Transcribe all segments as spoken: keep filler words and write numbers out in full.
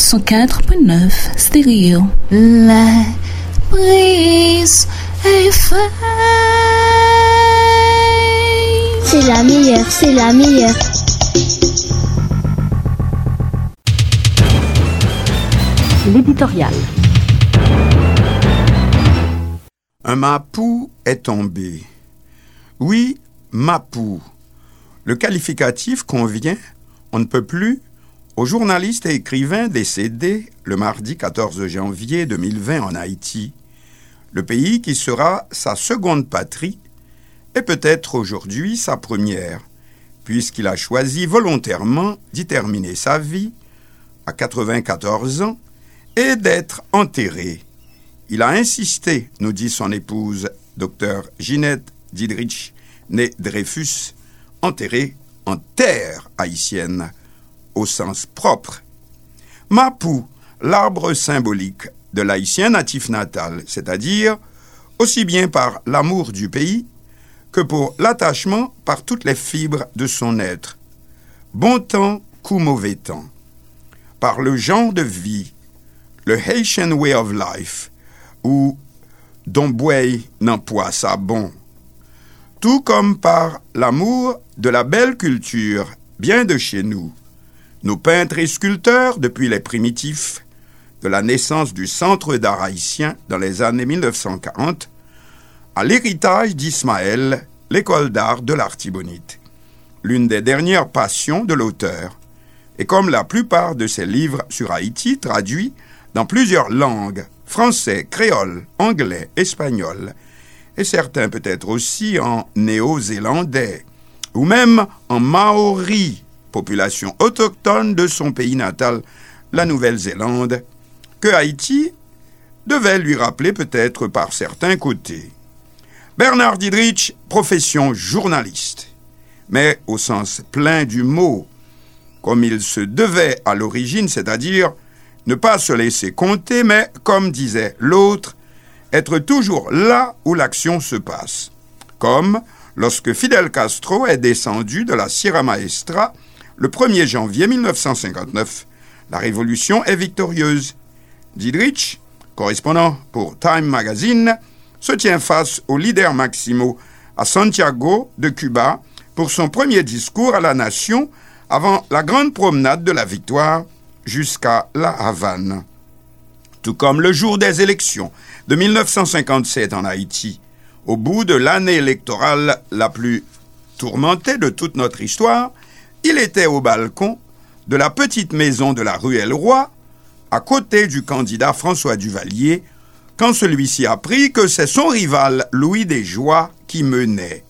cent quatre point neuf stéréo. La brise est faite. C'est la meilleure, c'est la meilleure. L'éditorial. Un mapou est tombé. Oui, mapou. Le qualificatif convient, on ne peut plus, au journaliste et écrivain décédé le mardi quatorze janvier deux mille vingt en Haïti, le pays qui sera sa seconde patrie et peut-être aujourd'hui sa première, puisqu'il a choisi volontairement d'y terminer sa vie à quatre-vingt-quatorze ans et d'être enterré. Il a insisté, nous dit son épouse, docteur Ginette Didrich, née Dreyfus, enterré en terre haïtienne, au sens propre. Mapou, l'arbre symbolique de l'haïtien natif natal, c'est-à-dire aussi bien par l'amour du pays que pour l'attachement par toutes les fibres de son être. Bon temps qu'ou mauvais temps. Par le genre de vie, le Haitian Way of Life, ou Don Bouey n'empoie sa bon. Tout comme par l'amour de la belle culture, bien de chez nous. Nos peintres et sculpteurs, depuis les primitifs, de la naissance du Centre d'art haïtien dans les années mille neuf cent quarante, à l'héritage d'Ismaël, l'école d'art de l'Artibonite, l'une des dernières passions de l'auteur. Et comme la plupart de ses livres sur Haïti traduits dans plusieurs langues, français, créole, anglais, espagnol, et certains peut-être aussi en néo-zélandais, ou même en maori, population autochtone de son pays natal, la Nouvelle-Zélande, que Haïti devait lui rappeler peut-être par certains côtés. Bernard Didrich, profession journaliste, mais au sens plein du mot, comme il se devait à l'origine, c'est-à-dire ne pas se laisser compter, mais, comme disait l'autre, être toujours là où l'action se passe. Comme lorsque Fidel Castro est descendu de la Sierra Maestra le premier janvier mille neuf cent cinquante-neuf. La révolution est victorieuse. Didrich, correspondant pour Time Magazine, se tient face au leader Maximo à Santiago de Cuba pour son premier discours à la nation avant la grande promenade de la victoire jusqu'à La Havane. Tout comme le jour des élections de mille neuf cent cinquante-sept en Haïti, au bout de l'année électorale la plus tourmentée de toute notre histoire, il était au balcon de la petite maison de la Ruelle Roi, à côté du candidat François Duvalier, quand celui-ci apprit que c'est son rival Louis Desjoie qui menait.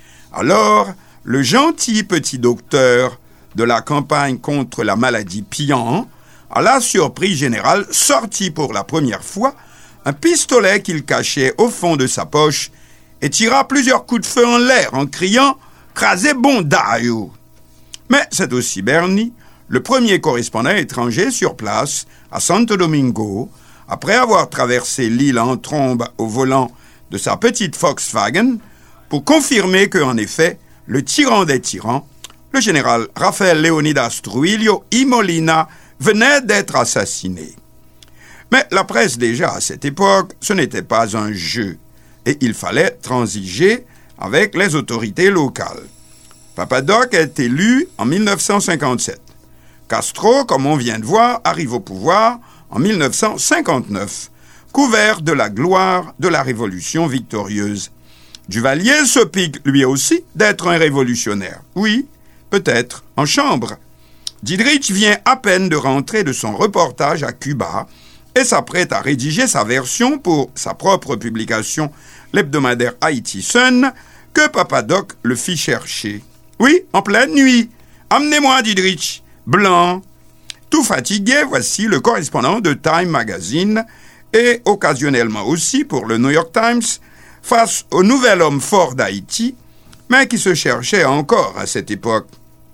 Alors, le gentil petit docteur de la campagne contre la maladie Pian, à la surprise générale, sortit pour la première fois un pistolet qu'il cachait au fond de sa poche et tira plusieurs coups de feu en l'air en criant « Crasez bon d'aïe !» Mais c'est aussi Bernie, le premier correspondant étranger sur place à Santo Domingo, après avoir traversé l'île en trombe au volant de sa petite Volkswagen, pour confirmer que, en effet, le tyran des tyrans, le général Rafael Leonidas Trujillo y Molina, venait d'être assassiné. Mais la presse, déjà à cette époque, ce n'était pas un jeu, et il fallait transiger avec les autorités locales. Papa Doc est élu en mille neuf cent cinquante-sept. Castro, comme on vient de voir, arrive au pouvoir en mille neuf cent cinquante-neuf, couvert de la gloire de la Révolution victorieuse. Duvalier se pique lui aussi d'être un révolutionnaire. Oui, peut-être, en chambre. Didrich vient à peine de rentrer de son reportage à Cuba et s'apprête à rédiger sa version pour sa propre publication, l'hebdomadaire Haïti Sun, que Papa Doc le fit chercher. Oui, en pleine nuit. Amenez-moi, Didrich. Blanc. Tout fatigué, voici le correspondant de Time Magazine et occasionnellement aussi pour le New York Times, face au nouvel homme fort d'Haïti, mais qui se cherchait encore à cette époque.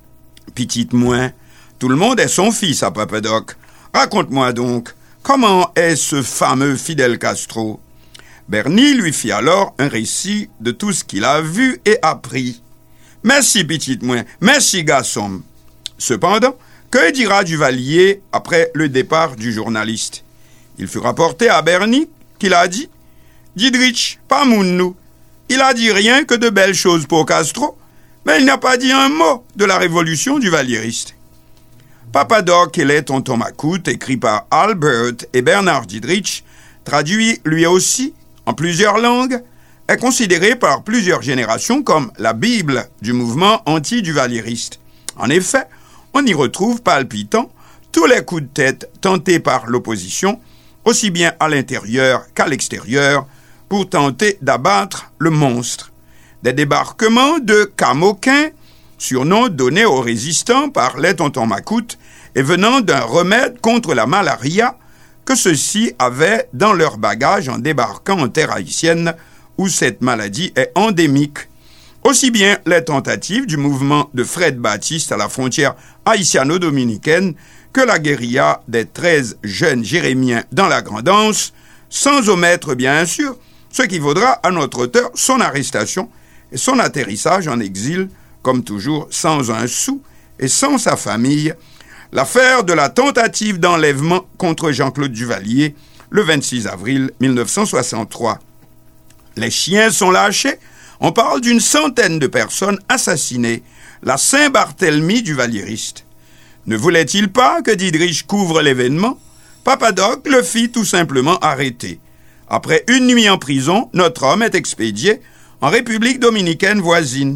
Petite moins, tout le monde est son fils à Papa Doc. Raconte-moi donc, comment est ce fameux Fidel Castro? Bernie lui fit alors un récit de tout ce qu'il a vu et appris. Merci, petite moins, merci, garçon. Cependant, Que dira Duvalier après le départ du journaliste? Il fut rapporté à Bernie qu'il a dit « Dietrich, pas Mounou. Il a dit rien que de belles choses pour Castro, mais il n'a pas dit un mot de la révolution duvalieriste. » Papa Doc et les Tontons Macoute, écrit par Albert et Bernard Dietrich, traduit lui aussi en plusieurs langues, est considéré par plusieurs générations comme la Bible du mouvement anti-duvalieriste. En effet, on y retrouve palpitant tous les coups de tête tentés par l'opposition, aussi bien à l'intérieur qu'à l'extérieur, pour tenter d'abattre le monstre. Des débarquements de Camoquin, surnom donné aux résistants par les Tontons Macoute, et venant d'un remède contre la malaria que ceux-ci avaient dans leur bagage en débarquant en terre haïtienne, où cette maladie est endémique. Aussi bien les tentatives du mouvement de Fred Baptiste à la frontière haïtiano-dominicaine que la guérilla des treize jeunes jérémiens dans la Grand'Anse, sans omettre bien sûr ce qui vaudra à notre auteur son arrestation et son atterrissage en exil, comme toujours sans un sou et sans sa famille, l'affaire de la tentative d'enlèvement contre Jean-Claude Duvalier le vingt-six avril mille neuf cent soixante-trois. Les chiens sont lâchés, on parle d'une centaine de personnes assassinées, la Saint-Barthélemy duvalieriste. Ne voulait-il pas que Dietrich couvre l'événement? Papa Doc le fit tout simplement arrêter. Après une nuit en prison, notre homme est expédié en République dominicaine voisine.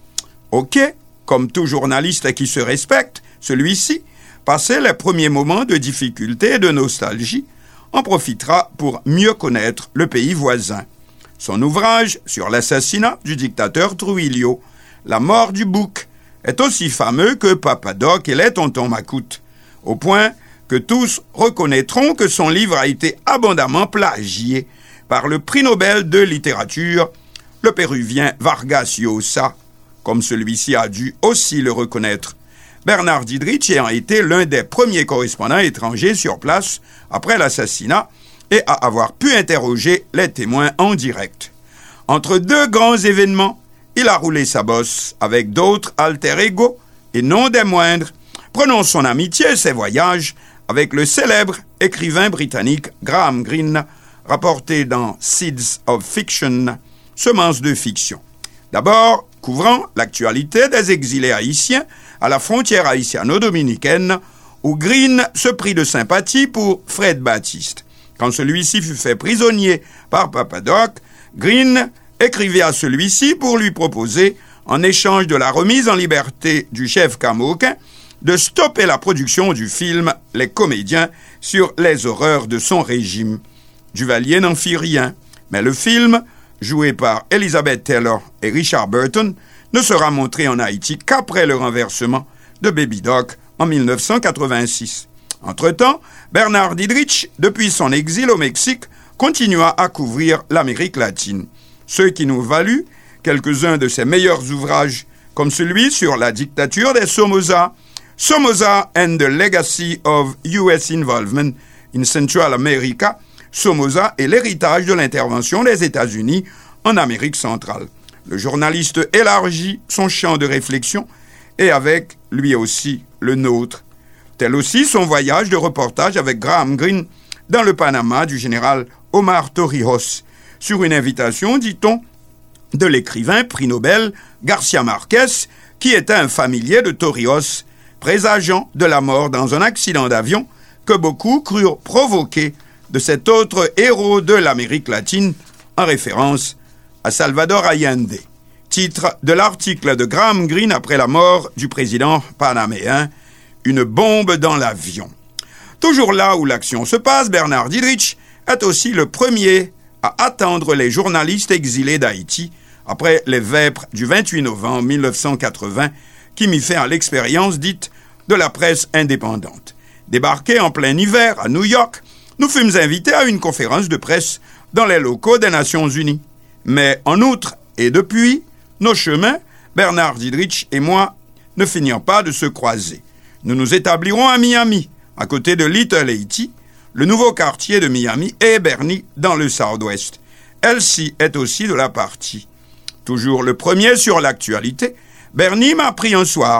Ok, comme tout journaliste qui se respecte, celui-ci, passé les premiers moments de difficulté et de nostalgie, en profitera pour mieux connaître le pays voisin. Son ouvrage sur l'assassinat du dictateur Trujillo, La mort du bouc, est aussi fameux que Papa Doc et les Tontons Macoute, au point que tous reconnaîtront que son livre a été abondamment plagié par le prix Nobel de littérature, le péruvien Vargas Llosa, comme celui-ci a dû aussi le reconnaître. Bernard Dietrich ayant été l'un des premiers correspondants étrangers sur place après l'assassinat et à avoir pu interroger les témoins en direct. Entre deux grands événements, il a roulé sa bosse avec d'autres alter ego et non des moindres. Prenons son amitié et ses voyages avec le célèbre écrivain britannique Graham Greene, rapporté dans Seeds of Fiction, Semences de fiction. D'abord, couvrant l'actualité des exilés haïtiens à la frontière haïtiano-dominicaine, où Greene se prit de sympathie pour Fred Baptiste. Quand celui-ci fut fait prisonnier par Papa Doc, Greene écrivit à celui-ci pour lui proposer, en échange de la remise en liberté du chef Camoquin, de stopper la production du film Les Comédiens sur les horreurs de son régime. Duvalier n'en fit rien, mais le film, joué par Elizabeth Taylor et Richard Burton, ne sera montré en Haïti qu'après le renversement de Baby Doc en mille neuf cent quatre-vingt-six. Entre-temps, Bernard Dietrich, depuis son exil au Mexique, continua à couvrir l'Amérique latine, ce qui nous valut quelques-uns de ses meilleurs ouvrages, comme celui sur la dictature des Somoza, Somoza and the Legacy of U S Involvement in Central America, Somoza et l'héritage de l'intervention des États-Unis en Amérique centrale. Le journaliste élargit son champ de réflexion et avec lui aussi le nôtre. Tel aussi son voyage de reportage avec Graham Greene dans le Panama du général Omar Torrijos, sur une invitation, dit-on, de l'écrivain prix Nobel Garcia Marquez, qui était un familier de Torrijos, présageant de la mort dans un accident d'avion que beaucoup crurent provoqué de cet autre héros de l'Amérique latine, en référence à Salvador Allende. Titre de l'article de Graham Greene après la mort du président panaméen, Une bombe dans l'avion. Toujours là où l'action se passe, Bernard Dietrich est aussi le premier à attendre les journalistes exilés d'Haïti après les vêpres du vingt-huit novembre mille neuf cent quatre-vingts qui mit fin à l'expérience dite de la presse indépendante. Débarqués en plein hiver à New York, nous fûmes invités à une conférence de presse dans les locaux des Nations Unies. Mais en outre et depuis, nos chemins, Bernard Dietrich et moi, ne finirent pas de se croiser. Nous nous établirons à Miami, à côté de Little Haiti, le nouveau quartier de Miami, et Bernie dans le Southwest. Elle-ci est aussi de la partie. Toujours le premier sur l'actualité, Bernie m'a pris un soir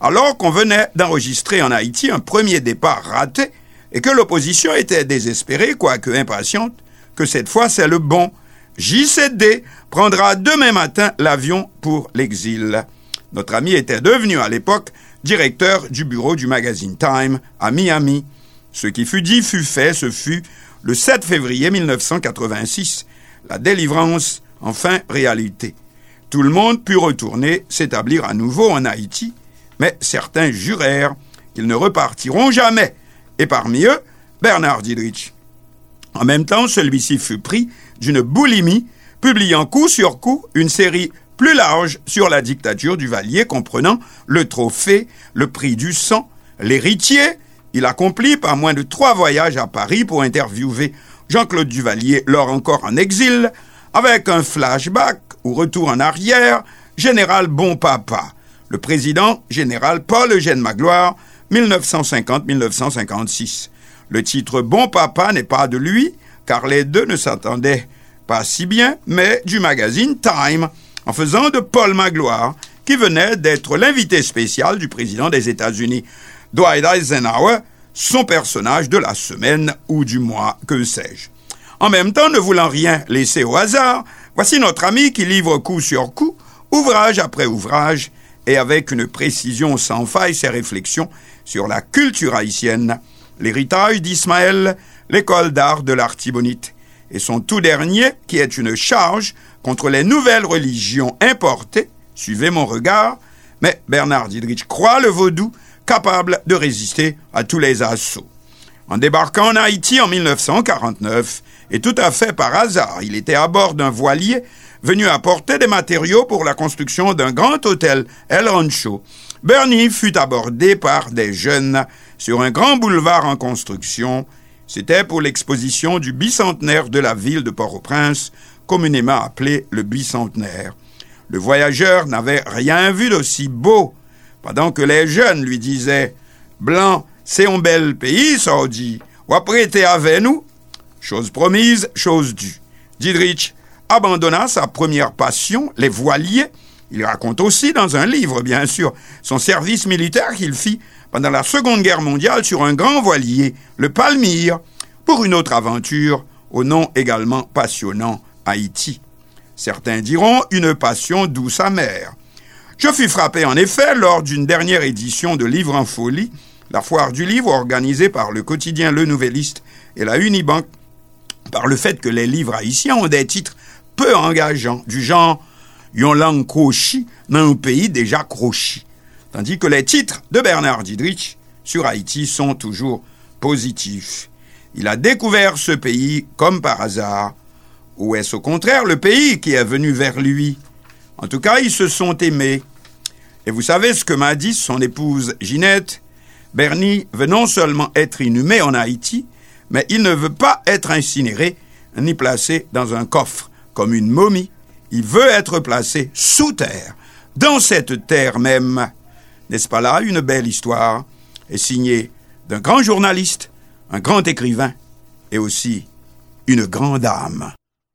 alors qu'on venait d'enregistrer en Haïti un premier départ raté et que l'opposition était désespérée, quoique impatiente, que cette fois c'est le bon. J C D prendra demain matin l'avion pour l'exil. Notre ami était devenu à l'époque directeur du bureau du magazine Time à Miami. Ce qui fut dit fut fait, ce fut le sept février mille neuf cent quatre-vingt-six, la délivrance, enfin réalité. Tout le monde put retourner s'établir à nouveau en Haïti, mais certains jurèrent qu'ils ne repartiront jamais, et parmi eux, Bernard Dietrich. En même temps, celui-ci fut pris d'une boulimie, publiant coup sur coup une série plus large sur la dictature du Valier, comprenant le trophée, le prix du sang, l'héritier. Il accomplit pas moins de trois voyages à Paris pour interviewer Jean-Claude Duvalier, lors encore en exil, avec un flashback ou retour en arrière, Général Bon Papa, le président général Paul-Eugène Magloire, mille neuf cent cinquante à mille neuf cent cinquante-six. Le titre Bon Papa n'est pas de lui, car les deux ne s'attendaient pas si bien, mais du magazine Time, en faisant de Paul Magloire, qui venait d'être l'invité spécial du président des États-Unis, Dwight Eisenhower, son personnage de la semaine ou du mois, que sais-je. En même temps, ne voulant rien laisser au hasard, voici notre ami qui livre coup sur coup, ouvrage après ouvrage, et avec une précision sans faille ses réflexions sur la culture haïtienne, l'héritage d'Ismaël, l'école d'art de l'Artibonite, et son tout dernier, qui est une charge contre les nouvelles religions importées, suivez mon regard, mais Bernard Dietrich croit le vaudou capable de résister à tous les assauts. En débarquant en Haïti en mille neuf cent quarante-neuf, et tout à fait par hasard, il était à bord d'un voilier venu apporter des matériaux pour la construction d'un grand hôtel El Rancho. Bernie fut abordé par des jeunes sur un grand boulevard en construction. C'était pour l'exposition du bicentenaire de la ville de Port-au-Prince, communément appelé le bicentenaire. Le voyageur n'avait rien vu d'aussi beau, pendant que les jeunes lui disaient « Blanc, c'est un bel pays, Saudi, ou après t'es avec nous ?» Chose promise, chose due. Dietrich abandonna sa première passion, les voiliers. Il raconte aussi dans un livre, bien sûr, son service militaire qu'il fit pendant la Seconde Guerre mondiale sur un grand voilier, le Palmyre, pour une autre aventure, au nom également passionnant, Haïti. Certains diront une passion douce amère. Je fus frappé en effet lors d'une dernière édition de Livres en folie, la foire du livre organisée par le quotidien Le Nouvelliste et la Unibank, par le fait que les livres haïtiens ont des titres peu engageants, du genre « Yon langue crochi dans un pays déjà crochi », tandis que les titres de Bernard Dietrich sur Haïti sont toujours positifs. Il a découvert ce pays comme par hasard, ou est-ce au contraire le pays qui est venu vers lui? En tout cas, ils se sont aimés. Et vous savez ce que m'a dit son épouse Ginette? Bernie veut non seulement être inhumé en Haïti, mais il ne veut pas être incinéré ni placé dans un coffre comme une momie. Il veut être placé sous terre, dans cette terre même. N'est-ce pas là une belle histoire, et signée d'un grand journaliste, un grand écrivain et aussi une grande âme.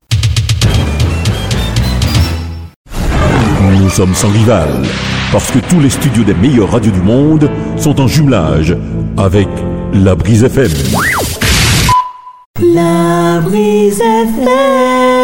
Nous sommes sans rival, parce que tous les studios des meilleures radios du monde sont en jumelage avec La Brise F M. La Brise F M.